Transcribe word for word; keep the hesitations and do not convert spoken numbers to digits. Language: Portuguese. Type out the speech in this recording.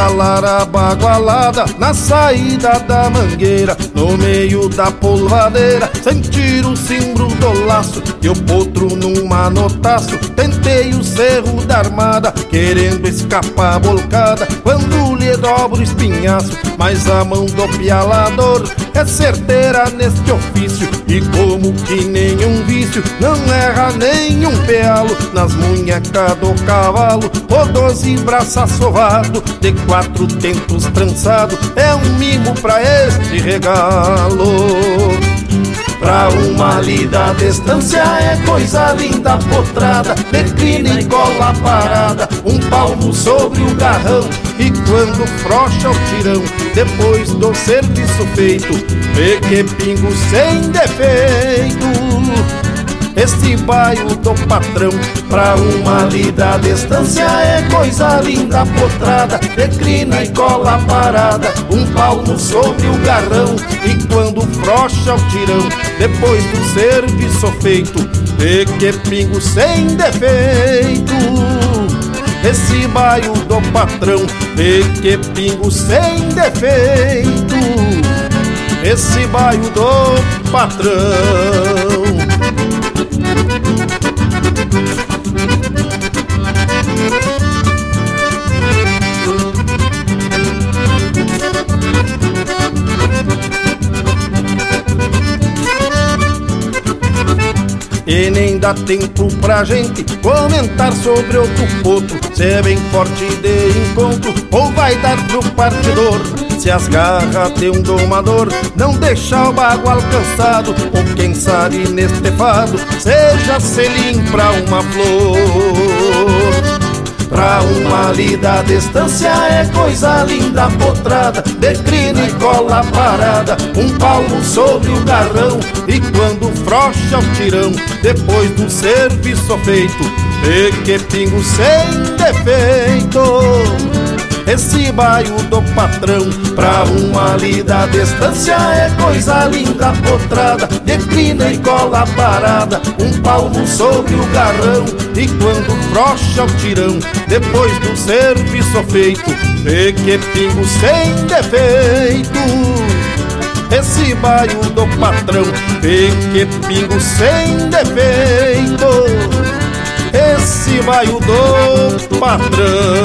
estalar a bagualada na saída da mangueira, no meio da polvadeira, sentir o cimbro do laço e o potro num manotaço. Tentei o cerro da armada, querendo escapar bolcada, quando lhe dobro o espinhaço, mas a mão do pialador é certeira neste ofício, e como que nenhum vício não erra nenhum pealo nas munhecas do cavalo. O doze braça sovado, de quatro tentos trançado, é um mimo pra este regalo. Pra uma lida à distância é coisa linda potrada, declina e cola parada, um palmo sobre o garrão, e quando frouxa o tirão, depois do serviço feito, vê que pingo sem defeito. Este baio do patrão, pra uma lida à distância é coisa linda potrada, declina e cola parada, um palmo sobre o garrão, e quando frouxa o tirão, depois do serviço feito, vê que pingo sem defeito. Esse baio do patrão, vê que pingo sem defeito. Esse baio do patrão. E nem dá tempo pra gente comentar sobre outro potro, se é bem forte de encontro ou vai dar pro partidor. Se as garras de um domador não deixar o bagual cansado, ou quem sabe neste fado seja selim pra uma flor. Pra uma lida à distância é coisa linda potrada, declina e cola parada, um palmo sobre o garrão, e quando frouxa o tirão, depois do serviço feito, vê que pingo sem defeito. Esse baio do patrão, pra uma lida à distância é coisa linda potrada, declina e cola parada, um palmo sobre o garrão, e quando frouxa o tirão, depois do serviço feito, vê que pingo sem defeito. Esse baio do patrão, vê que pingo sem defeito. Esse baio do patrão.